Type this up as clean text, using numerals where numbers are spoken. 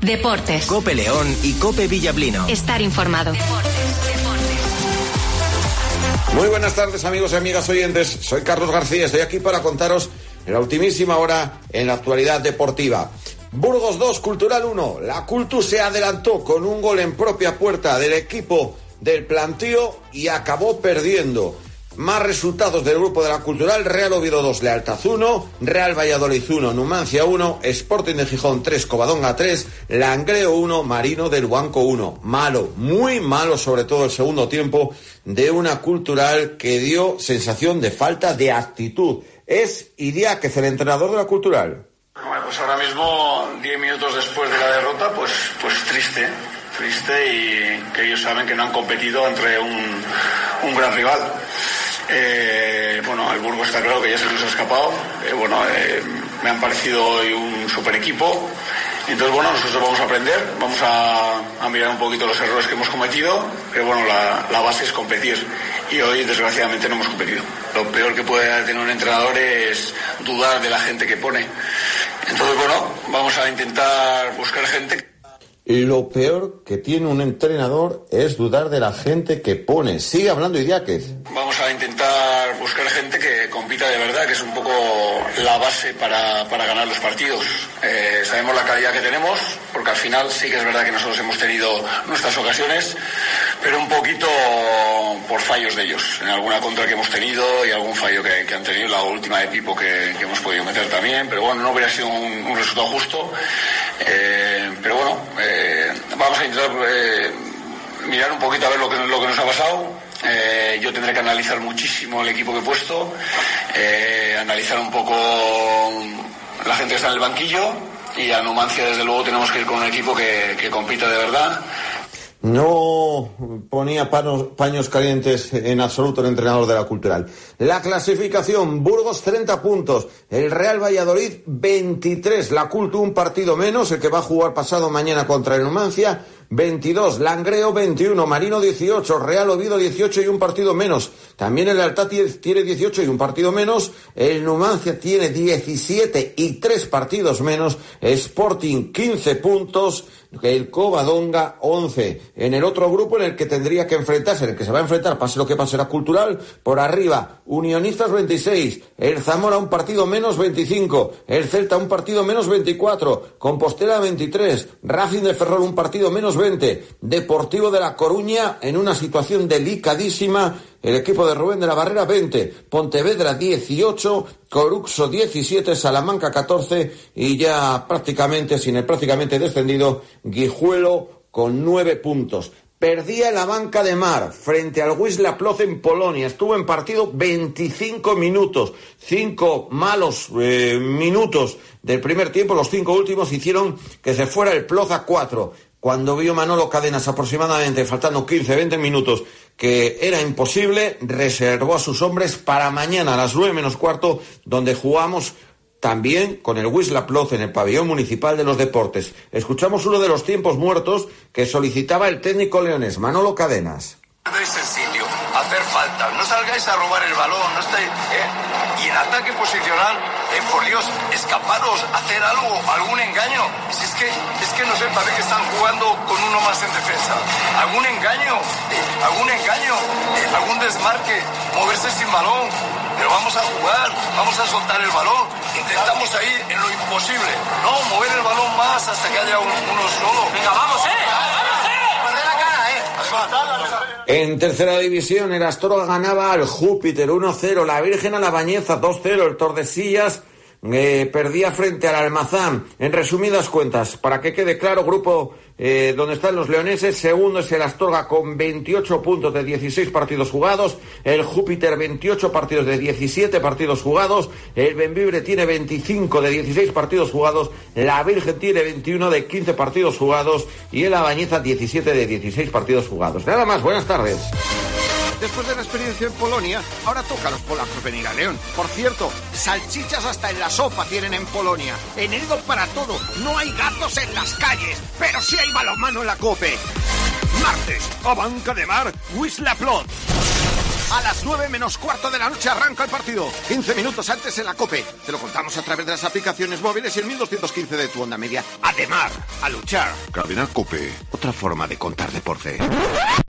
Deportes. COPE León y COPE Villablino. Estar informado. Muy buenas tardes, amigos y amigas oyentes. Soy Carlos García, estoy aquí para contaros en la ultimísima hora en la actualidad deportiva. Burgos 2, Cultural 1. La Cultu se adelantó con un gol en propia puerta del equipo del Plantío y acabó perdiendo. Más resultados del grupo de la Cultural: Real Oviedo 2, Lealtad 1, Real Valladolid 1, Numancia 1, Sporting de Gijón 3, Covadonga 3, Langreo 1, Marino del Banco 1. Malo, muy malo, sobre todo el segundo tiempo de una Cultural que dio sensación de falta de actitud. Es Idiáquez, el entrenador de la Cultural. Bueno, pues ahora mismo, 10 minutos después de la derrota, pues triste y que ellos saben que no han competido entre un gran rival. Bueno, el Burgos está claro que ya se nos ha escapado. Me han parecido hoy un super equipo. Entonces, bueno, nosotros vamos a aprender, vamos a mirar un poquito los errores que hemos cometido, pero bueno, la base es competir. Y hoy, desgraciadamente, no hemos competido. Lo peor que puede tener un entrenador es dudar de la gente que pone. Entonces, bueno, vamos a intentar buscar gente. Lo peor que tiene un entrenador es dudar de la gente que pone. Sigue hablando Idiáquez. Vamos a intentar buscar gente que compita de verdad, que es un poco la base para ganar los partidos. Sabemos la calidad que tenemos, porque al final sí que es verdad que nosotros hemos tenido nuestras ocasiones, pero un poquito por fallos de ellos. En alguna contra que hemos tenido y algún fallo que han tenido, la última de Pipo que hemos podido meter también, pero bueno, no hubiera sido un resultado justo. Pero bueno, vamos a intentar mirar un poquito a ver lo que nos ha pasado. Yo tendré que analizar muchísimo el equipo que he puesto, analizar un poco la gente que está en el banquillo, y a Numancia desde luego tenemos que ir con un equipo que compita de verdad. No ponía paños calientes en absoluto el entrenador de la Cultural. La clasificación: Burgos 30 puntos, el Real Valladolid 23, la Cultu un partido menos, el que va a jugar pasado mañana contra el Numancia 22, Langreo 21, Marino 18, Real Oviedo 18 y un partido menos. También el Lealtad tiene 18 y un partido menos. El Numancia tiene 17 y 3 partidos menos. Sporting 15 puntos. El Covadonga 11. En el otro grupo en el que tendría que enfrentarse, en el que se va a enfrentar, pase lo que pase, la Cultural, por arriba, Unionistas 26, el Zamora un partido menos 25, el Celta un partido menos 24, Compostela 23, Racing de Ferrol un partido menos 20, Deportivo de La Coruña en una situación delicadísima, el equipo de Rubén de la Barrera 20, Pontevedra 18, Coruxo 17, Salamanca 14 y ya prácticamente, sin el prácticamente descendido, Guijuelo con 9 puntos. Perdía en la banca de Mar frente al Wisła Płock en Polonia. Estuvo en partido 25 minutos. 5 malos minutos del primer tiempo. Los 5 últimos hicieron que se fuera el Płock a 4. Cuando vio Manolo Cadenas aproximadamente, faltando 15-20 minutos, que era imposible, reservó a sus hombres para mañana a las 9 menos cuarto, donde jugamos también con el Wisła Płock en el pabellón municipal de los deportes. Escuchamos uno de los tiempos muertos que solicitaba el técnico leonés, Manolo Cadenas. Es sencillo, hacer falta, no salgáis a robar el balón, no estáis, y en ataque posicional, por Dios, escaparos, hacer algo, algún engaño. Si es que no sé, parece que están jugando con uno más en defensa. Algún engaño, algún desmarque, moverse sin balón. Pero vamos a jugar, vamos a soltar el balón. Intentamos ahí en lo imposible. No, mover el balón más hasta que haya uno solo. Venga, vamos, Perder la cara, En tercera división, el Astorga ganaba al Júpiter 1-0, la Virgen a la Bañeza 2-0, el Tordesillas perdía frente al Almazán. En resumidas cuentas, para que quede claro, grupo donde están los leoneses, segundo es el Astorga con 28 puntos de 16 partidos jugados, el Júpiter 28 partidos de 17 partidos jugados, el Bembibre tiene 25 de 16 partidos jugados, la Virgen tiene 21 de 15 partidos jugados y el Abañeza 17 de 16 partidos jugados. Nada más, buenas tardes. Después de la experiencia en Polonia, ahora toca a los polacos venir a León. Por cierto, salchichas hasta en la sopa tienen en Polonia. Enero para todo, no hay gatos en las calles, pero sí hay balonmano en la COPE. Martes, a banca de Mar, Wisła Płock. A las 9 menos cuarto de la noche arranca el partido. 15 minutos antes en la COPE. Te lo contamos a través de las aplicaciones móviles y el 1215 de tu onda media. Ademar, a luchar. Cadena COPE. Otra forma de contar deporte.